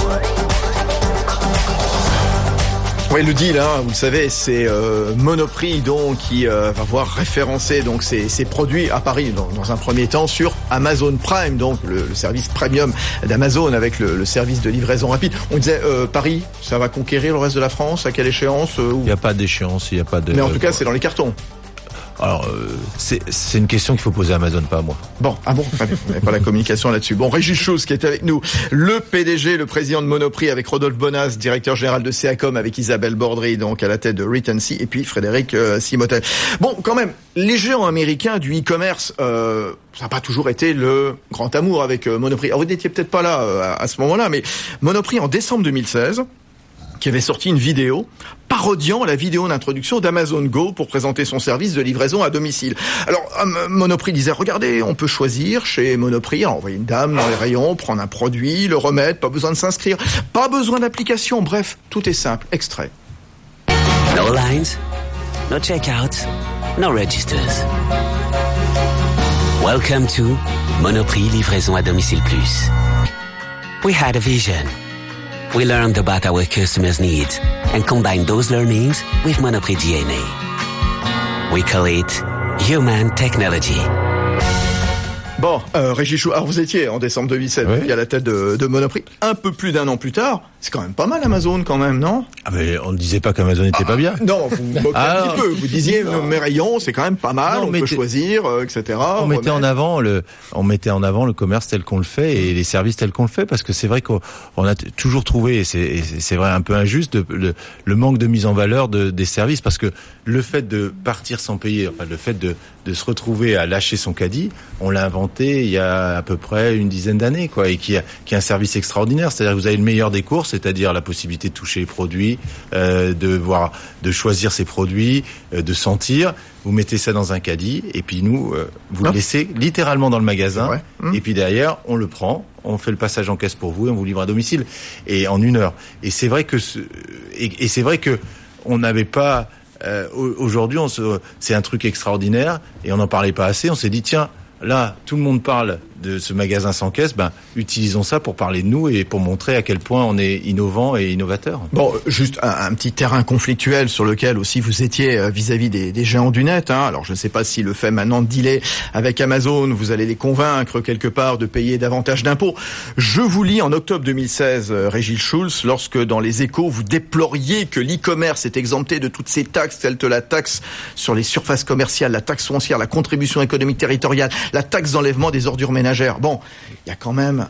Oui, le deal, vous le savez, c'est Monoprix donc qui va voir référencer donc ses produits à Paris dans un premier temps sur Amazon Prime, donc le service premium d'Amazon avec le service de livraison rapide. On disait Paris, ça va conquérir le reste de la France, à quelle échéance Il n'y a pas d'échéance, il n'y a pas de... Mais en tout cas, c'est dans les cartons. Alors, c'est une question qu'il faut poser à Amazon, pas à moi. Bon, on n'a pas la communication là-dessus. Bon, Régis Schulz qui est avec nous, le PDG, le président de Monoprix avec Rodolphe Bonas, directeur général de CACOM avec Isabelle Bordry, donc à la tête de Retency, et puis Frédéric Simotel. Bon, quand même, les géants américains du e-commerce, ça n'a pas toujours été le grand amour avec Monoprix. Alors, vous n'étiez peut-être pas là à ce moment-là, mais Monoprix, en décembre 2016, qui avait sorti une vidéo parodiant la vidéo d'introduction d'Amazon Go pour présenter son service de livraison à domicile. Alors, Monoprix disait, regardez, on peut choisir chez Monoprix, envoyer une dame dans les rayons, prendre un produit, le remettre, pas besoin de s'inscrire, pas besoin d'application, bref, tout est simple. Extrait. No lines, no checkouts, no registers. Welcome to Monoprix Livraison à Domicile Plus. We had a vision. We learned about our customers' needs and combined those learnings with Monoprix DNA. We call it Human Technology. Bon, Régis Schulz, alors vous étiez en décembre 2007 à la tête de Monoprix. Un peu plus d'un an plus tard, c'est quand même pas mal Amazon quand même, non? Ah mais on ne disait pas qu'Amazon n'était pas bien. Non, vous me moquez un petit peu. Vous disiez mes rayons, c'est quand même pas mal, on peut choisir, etc. On mettait en avant le commerce tel qu'on le fait et les services tels qu'on le fait, parce que c'est vrai qu'on a toujours trouvé, et c'est vrai un peu injuste, le manque de mise en valeur des services, parce que le fait de partir sans payer, enfin le fait de se retrouver à lâcher son caddie, on l'a inventé il y a à peu près une dizaine d'années, quoi, et qui a un service extraordinaire. C'est-à-dire que vous avez le meilleur des courses, c'est-à-dire la possibilité de toucher les produits, de choisir ses produits, de sentir. Vous mettez ça dans un caddie, et puis nous, vous le laissez littéralement dans le magasin, et puis derrière, on le prend, on fait le passage en caisse pour vous, et on vous livre à domicile, et en 1 heure. Et c'est vrai que c'est vrai que on n'avait pas. Aujourd'hui, c'est un truc extraordinaire, et on n'en parlait pas assez. On s'est dit, tiens, là, tout le monde parle de ce magasin sans caisse, utilisons ça pour parler de nous et pour montrer à quel point on est innovant et innovateur. Bon, juste un petit terrain conflictuel sur lequel aussi vous étiez vis-à-vis des géants du net. Alors, je ne sais pas si le fait maintenant de dealer avec Amazon, vous allez les convaincre quelque part de payer davantage d'impôts. Je vous lis en octobre 2016, Régis Schulz, lorsque dans les Échos, vous déploriez que l'e-commerce est exempté de toutes ces taxes, telles que la taxe sur les surfaces commerciales, la taxe foncière, la contribution économique territoriale, la taxe d'enlèvement des ordures ménagères. Bon, il y a quand même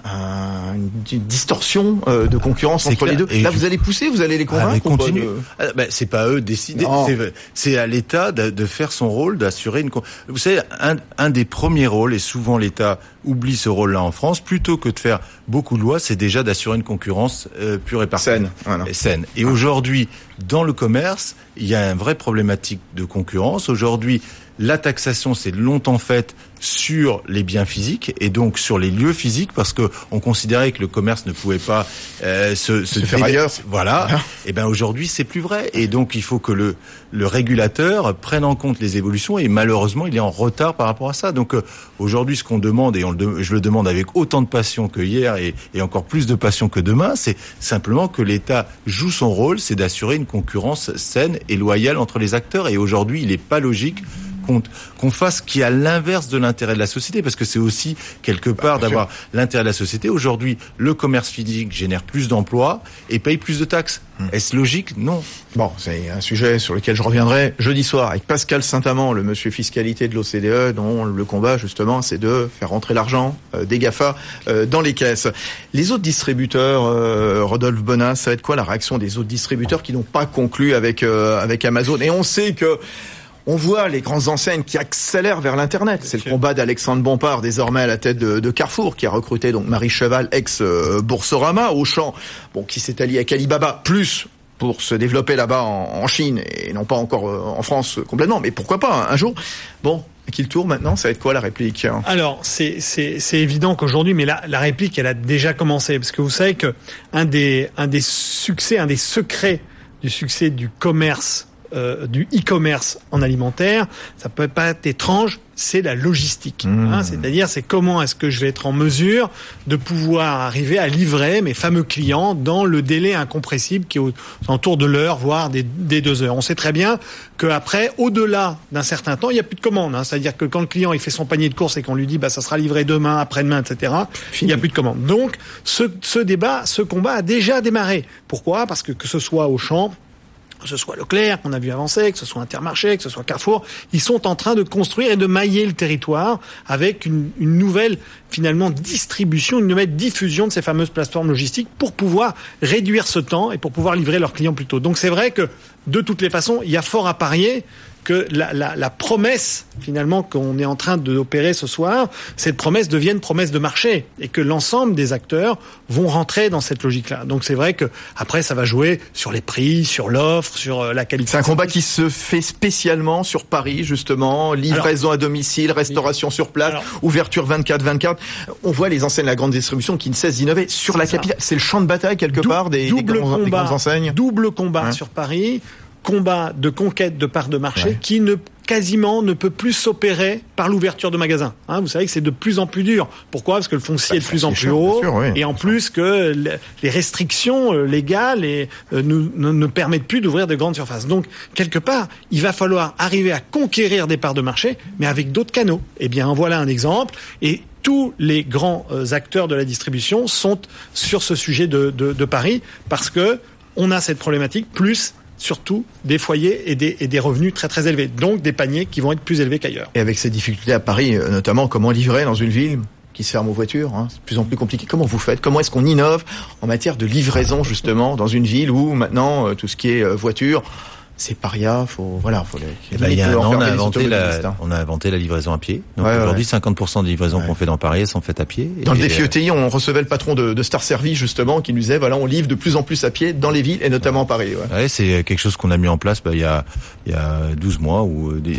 une distorsion de concurrence entre les deux. Et là, vous allez pousser, vous allez les convaincre ou continue. C'est pas eux de décider. C'est à l'État de faire son rôle, d'assurer une. Vous savez, un des premiers rôles, et souvent l'État oublie ce rôle-là en France, plutôt que de faire beaucoup de lois, c'est déjà d'assurer une concurrence plus répartie. Saine. Et aujourd'hui, dans le commerce, il y a une vraie problématique de concurrence. Aujourd'hui, la taxation s'est longtemps faite sur les biens physiques et donc sur les lieux physiques, parce que on considérait que le commerce ne pouvait pas se faire ailleurs. Voilà. Et aujourd'hui c'est plus vrai, et donc il faut que le régulateur prenne en compte les évolutions, et malheureusement il est en retard par rapport à ça. Donc aujourd'hui ce qu'on demande, et je le demande avec autant de passion que hier et encore plus de passion que demain, c'est simplement que l'État joue son rôle, c'est d'assurer une concurrence saine et loyale entre les acteurs. Et aujourd'hui il n'est pas logique qu'on fasse qui est à l'inverse de l'intérêt de la société, parce que c'est aussi quelque part d'avoir l'intérêt de la société. Aujourd'hui, le commerce physique génère plus d'emplois et paye plus de taxes. Est-ce logique? Non. Bon, c'est un sujet sur lequel je reviendrai jeudi soir avec Pascal Saint-Amand, le monsieur fiscalité de l'OCDE, dont le combat justement c'est de faire rentrer l'argent des GAFA dans les caisses. Les autres distributeurs, Rodolphe Bonin, ça va être quoi la réaction des autres distributeurs qui n'ont pas conclu avec Amazon? Et on sait que on voit les grandes enseignes qui accélèrent vers l'Internet. C'est le combat d'Alexandre Bompard, désormais à la tête de Carrefour, qui a recruté donc Marie Cheval, ex-Boursorama, Auchan, qui s'est allié avec Alibaba, plus pour se développer là-bas en Chine, et non pas encore en France complètement, mais pourquoi pas un jour. Bon, à qui le tour maintenant? Ça va être quoi la réplique? Alors, c'est évident qu'aujourd'hui, mais la réplique, elle a déjà commencé, parce que vous savez que un des secrets du succès du commerce, du e-commerce en alimentaire, ça peut pas être étrange, c'est la logistique. C'est-à-dire, c'est comment est-ce que je vais être en mesure de pouvoir arriver à livrer mes fameux clients dans le délai incompressible qui est autour de l'heure, voire des 2 heures. On sait très bien qu'après, au-delà d'un certain temps, il n'y a plus de commande. C'est-à-dire que quand le client il fait son panier de courses et qu'on lui dit ça sera livré demain, après-demain, etc., il n'y a plus de commande. Donc, ce combat a déjà démarré. Pourquoi? Parce que ce soit Auchan, que ce soit Leclerc, qu'on a vu avancer, que ce soit Intermarché, que ce soit Carrefour, ils sont en train de construire et de mailler le territoire avec une nouvelle, finalement, distribution, une nouvelle diffusion de ces fameuses plateformes logistiques pour pouvoir réduire ce temps et pour pouvoir livrer leurs clients plus tôt. Donc c'est vrai que, de toutes les façons, il y a fort à parier que la promesse finalement qu'on est en train d'opérer ce soir, cette promesse devienne promesse de marché et que l'ensemble des acteurs vont rentrer dans cette logique-là. Donc c'est vrai que après ça va jouer sur les prix, sur l'offre, sur la qualité. C'est un combat qui se fait spécialement sur Paris justement, livraison à domicile, restauration sur place, ouverture 24/24. On voit les enseignes de la grande distribution qui ne cessent d'innover sur la capitale. C'est le champ de bataille quelque part des grandes enseignes. Double combat sur Paris. Combat de conquête de parts de marché qui quasiment ne peut plus s'opérer par l'ouverture de magasins. Vous savez que c'est de plus en plus dur. Pourquoi ? Parce que le foncier est de plus en plus haut, et en plus que les restrictions légales ne permettent plus d'ouvrir de grandes surfaces. Donc, quelque part, il va falloir arriver à conquérir des parts de marché, mais avec d'autres canaux. Eh bien, voilà un exemple. Et tous les grands acteurs de la distribution sont sur ce sujet de Paris, parce que on a cette problématique, plus surtout des foyers et des revenus très très élevés, donc des paniers qui vont être plus élevés qu'ailleurs. Et avec ces difficultés à Paris, notamment, comment livrer dans une ville qui se ferme aux voitures, c'est de plus en plus compliqué. Comment vous faites ? Comment est-ce qu'on innove en matière de livraison justement dans une ville où maintenant tout ce qui est voiture, c'est paria, faut il y a un an, on a inventé la livraison à pied. Donc aujourd'hui, 50% des livraisons qu'on fait dans Paris sont faites à pied. Dans le défi ETI, on recevait le patron de Star Service justement qui nous disait on livre de plus en plus à pied dans les villes et notamment à Paris. C'est quelque chose qu'on a mis en place il y a 12 mois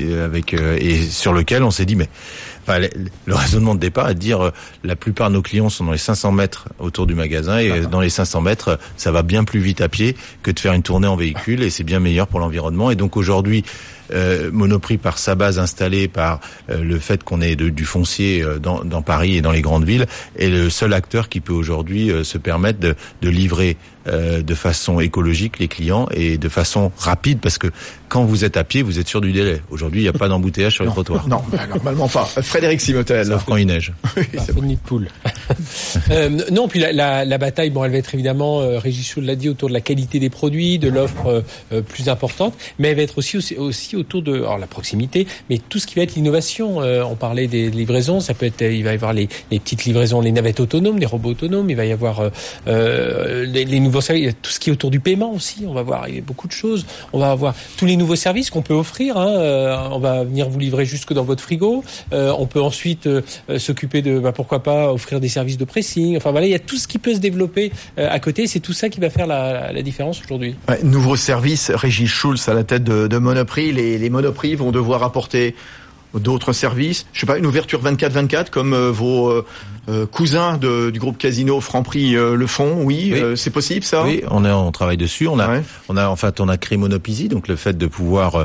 et sur lequel on s'est dit le raisonnement de départ est de dire la plupart de nos clients sont dans les 500 mètres autour du magasin et dans les 500 mètres, ça va bien plus vite à pied que de faire une tournée en véhicule et c'est bien meilleur pour l'environnement. Et donc aujourd'hui, Monoprix par sa base installée, par le fait qu'on ait du foncier dans Paris et dans les grandes villes, est le seul acteur qui peut aujourd'hui se permettre de livrer de façon écologique les clients et de façon rapide, parce que quand vous êtes à pied, vous êtes sûr du délai. Aujourd'hui, il n'y a pas d'embouteillage sur les trottoirs. Non, normalement pas. Frédéric Simotel. Sauf quand il neige. C'est une nid de poule. Non, puis la bataille, elle va être évidemment, Régis Schulz l'a dit, autour de la qualité des produits, de l'offre plus importante, mais elle va être aussi autour de la proximité, mais tout ce qui va être l'innovation. On parlait des livraisons, ça peut être, il va y avoir les petites livraisons, les navettes autonomes, les robots autonomes, il va y avoir les nouveaux services, tout ce qui est autour du paiement aussi. On va voir, il y a beaucoup de choses. On va avoir tous les nouveaux services qu'on peut offrir. On va venir vous livrer jusque dans votre frigo. On peut ensuite s'occuper de, pourquoi pas, offrir des services de pressing. Enfin voilà, il y a tout ce qui peut se développer à côté. C'est tout ça qui va faire la différence aujourd'hui. Nouveau service, Régis Schulz à la tête de Monoprix. Les Monoprix vont devoir apporter d'autres services, je sais pas, une ouverture 24/24 comme vos cousins du groupe Casino Franprix le font. Oui. C'est possible ça. Oui, on travaille dessus. On a créé Monopizy, donc le fait de pouvoir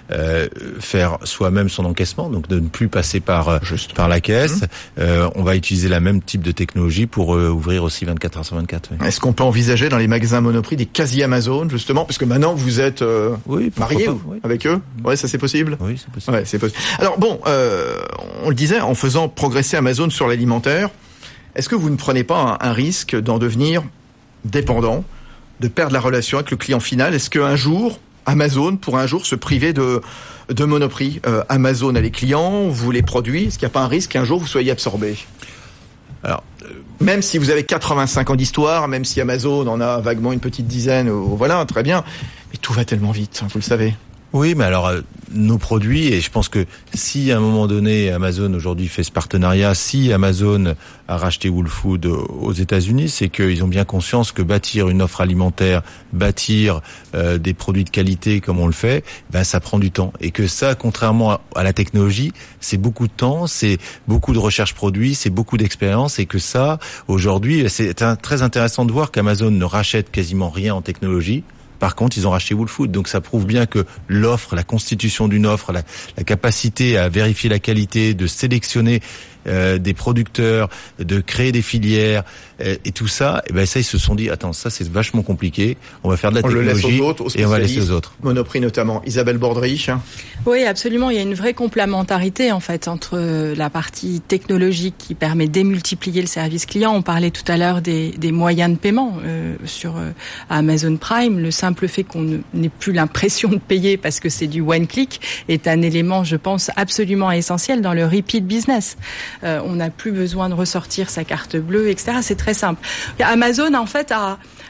faire soi-même son encaissement, donc de ne plus passer par la caisse. On va utiliser la même type de technologie pour ouvrir aussi 24h/24. Oui. Est-ce qu'on peut envisager dans les magasins Monoprix des quasi Amazon justement, parce que maintenant vous êtes mariés avec eux. Ouais, ça c'est possible. Oui, c'est possible. Ouais, c'est possible. Alors bon, on le disait, en faisant progresser Amazon sur l'alimentaire, est-ce que vous ne prenez pas un risque d'en devenir dépendant, de perdre la relation avec le client final ? Est-ce qu'un jour Amazon pourrait un jour se priver de Monoprix? Amazon a les clients, vous les produits. Est-ce qu'il n'y a pas un risque qu'un jour vous soyez absorbé? Alors, même si vous avez 85 ans d'histoire, même si Amazon en a vaguement une petite dizaine, voilà, très bien. Mais tout va tellement vite, vous le savez. Oui, mais alors nos produits, et je pense que si à un moment donné Amazon aujourd'hui fait ce partenariat, si Amazon a racheté Whole Foods aux États-Unis, c'est qu'ils ont bien conscience que bâtir une offre alimentaire, bâtir des produits de qualité comme on le fait, ça prend du temps, et que ça, contrairement à la technologie, c'est beaucoup de temps, c'est beaucoup de recherche produit, c'est beaucoup d'expérience, et que ça aujourd'hui, c'est très intéressant de voir qu'Amazon ne rachète quasiment rien en technologie. Par contre, ils ont racheté Whole Foods, donc ça prouve bien que l'offre, la constitution d'une offre, la capacité à vérifier la qualité, de sélectionner des producteurs, de créer des filières et tout ça, ça ils se sont dit attends, ça c'est vachement compliqué, on va faire de la technologie et on va laisser aux autres. Monoprix notamment. Isabelle Bordry. Oui, absolument, il y a une vraie complémentarité en fait entre la partie technologique qui permet de démultiplier le service client. On parlait tout à l'heure des moyens de paiement sur Amazon Prime. Le simple fait qu'on n'ait plus l'impression de payer parce que c'est du one click est un élément, je pense, absolument essentiel dans le repeat business. On n'a plus besoin de ressortir sa carte bleue, etc. C'est très simple. Amazon, en fait, a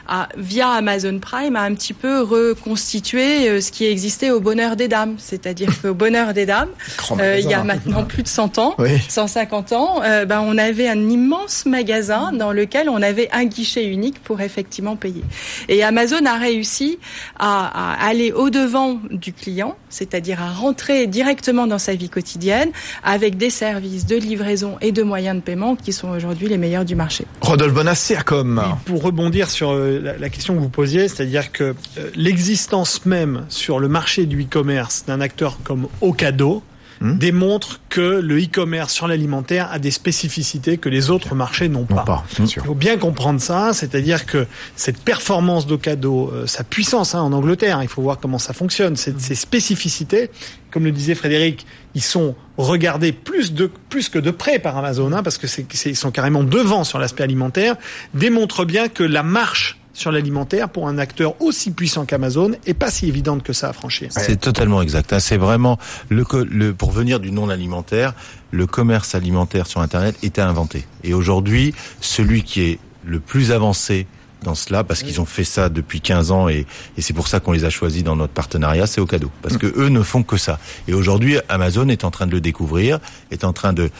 via Amazon Prime, a un petit peu reconstitué ce qui existait au Bonheur des Dames. C'est-à-dire qu'au Bonheur des Dames, il y a maintenant plus de 100 ans, 150 ans, on avait un immense magasin dans lequel on avait un guichet unique pour effectivement payer. Et Amazon a réussi à aller au-devant du client, c'est-à-dire à rentrer directement dans sa vie quotidienne avec des services de livraison et de moyens de paiement qui sont aujourd'hui les meilleurs du marché. Rodolphe Bonas, CACOM. Pour rebondir sur la question que vous posiez, c'est-à-dire que l'existence même sur le marché du e-commerce d'un acteur comme Ocado démontre que le e-commerce sur l'alimentaire a des spécificités que les autres marchés n'ont pas. Il faut bien comprendre ça, c'est-à-dire que cette performance d'Ocado, sa puissance en Angleterre, il faut voir comment ça fonctionne, ces spécificités, comme le disait Frédéric, ils sont regardés plus que de près par Amazon, parce que ils sont carrément devant sur l'aspect alimentaire, démontrent bien que la marche sur l'alimentaire pour un acteur aussi puissant qu'Amazon est pas si évidente que ça à franchir. C'est totalement exact. C'est vraiment pour venir du non alimentaire, le commerce alimentaire sur Internet était inventé. Et aujourd'hui, celui qui est le plus avancé dans cela, parce qu'ils ont fait ça depuis 15 ans et c'est pour ça qu'on les a choisis dans notre partenariat, c'est Ocado. Parce que eux ne font que ça. Et aujourd'hui, Amazon est en train de le découvrir, est en train de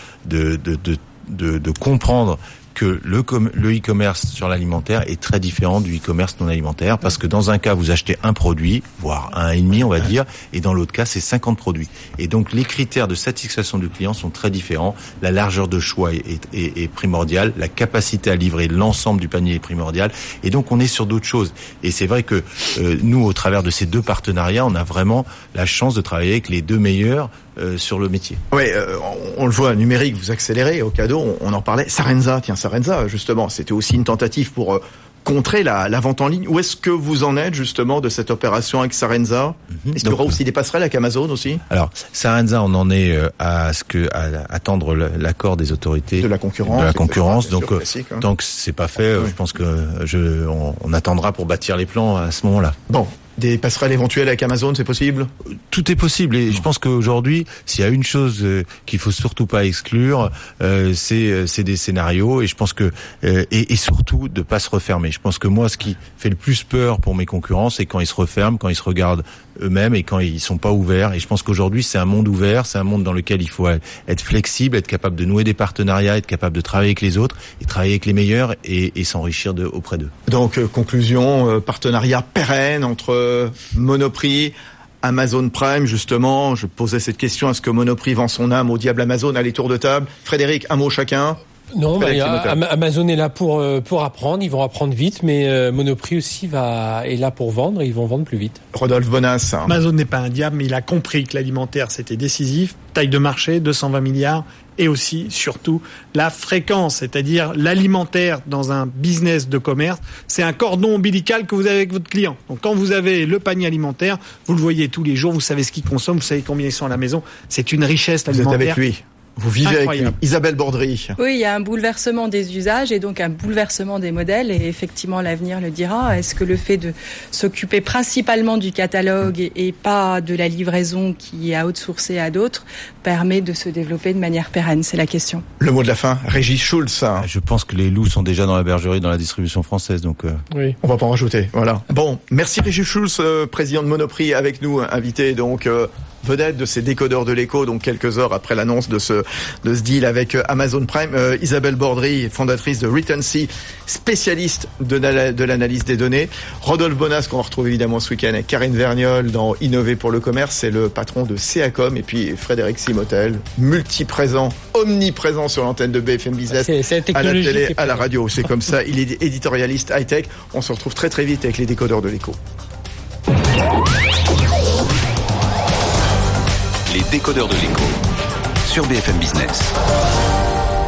comprendre que le e-commerce sur l'alimentaire est très différent du e-commerce non alimentaire, parce que dans un cas, vous achetez un produit, voire un et demi, on va dire, et dans l'autre cas, c'est 50 produits. Et donc, les critères de satisfaction du client sont très différents. La largeur de choix est primordiale, la capacité à livrer l'ensemble du panier est primordiale, et donc on est sur d'autres choses. Et c'est vrai que nous, au travers de ces deux partenariats, on a vraiment la chance de travailler avec les deux meilleurs sur le métier. Oui, on le voit, numérique, vous accélérez, Ocado, on en parlait. Sarenza, justement, c'était aussi une tentative pour contrer la vente en ligne. Où est-ce que vous en êtes, justement, de cette opération avec Sarenza? Est-ce qu'il y aura aussi des passerelles avec Amazon aussi? Alors, Sarenza, on en est à attendre l'accord des autorités de la concurrence. Donc, tant que c'est pas fait, je pense que on attendra pour bâtir les plans à ce moment-là. Bon. Des passerelles éventuelles avec Amazon, c'est possible? Tout est possible, et je pense qu'aujourd'hui, s'il y a une chose qu'il faut surtout pas exclure, c'est des scénarios, et je pense que et surtout de pas se refermer. Je pense que moi, ce qui fait le plus peur pour mes concurrents, c'est quand ils se referment, quand ils se regardent eux-mêmes et quand ils sont pas ouverts. Et je pense qu'aujourd'hui, c'est un monde ouvert, c'est un monde dans lequel il faut être flexible, être capable de nouer des partenariats, être capable de travailler avec les autres et travailler avec les meilleurs et s'enrichir auprès d'eux. Donc, conclusion, partenariat pérenne entre Monoprix, Amazon Prime, justement. Je posais cette question, est-ce que Monoprix vend son âme au diable Amazon? Allez, tour de table. Frédéric, un mot chacun. Non, Amazon est là pour apprendre, ils vont apprendre vite, mais Monoprix aussi est là pour vendre, et ils vont vendre plus vite. Rodolphe Bonas. Amazon n'est pas un diable, mais il a compris que l'alimentaire c'était décisif, taille de marché, 220 milliards, et aussi, surtout, la fréquence, c'est-à-dire l'alimentaire dans un business de commerce, c'est un cordon ombilical que vous avez avec votre client. Donc quand vous avez le panier alimentaire, vous le voyez tous les jours, vous savez ce qu'il consomme, vous savez combien ils sont à la maison, c'est une richesse alimentaire. Vous êtes avec lui. Vous vivez avec lui. Isabelle Bordry. Oui, il y a un bouleversement des usages et donc un bouleversement des modèles, et effectivement l'avenir le dira. Est-ce que le fait de s'occuper principalement du catalogue et pas de la livraison qui est outsourcée à d'autres permet de se développer de manière pérenne? C'est la question. Le mot de la fin, Régis Schulz. Je pense que les loups sont déjà dans la bergerie, dans la distribution française, donc oui. On va pas en rajouter. Voilà. Bon, merci Régis Schulz, président de Monoprix, avec nous, invité donc vedette de ces décodeurs de l'écho, donc quelques heures après l'annonce de ce deal avec Amazon Prime. Isabelle Bordry, fondatrice de Retency, spécialiste de l'analyse des données. Rodolphe Bonas, qu'on va retrouver évidemment ce week-end, avec Karine Vergnol dans Innover pour le commerce, c'est le patron de CACOM, et puis Frédéric Simotel, multiprésent, omniprésent sur l'antenne de BFM Business, à la télé, à la radio. C'est comme ça, il est éditorialiste high-tech. On se retrouve très très vite avec les décodeurs de l'écho. Les décodeurs de l'écho sur BFM Business.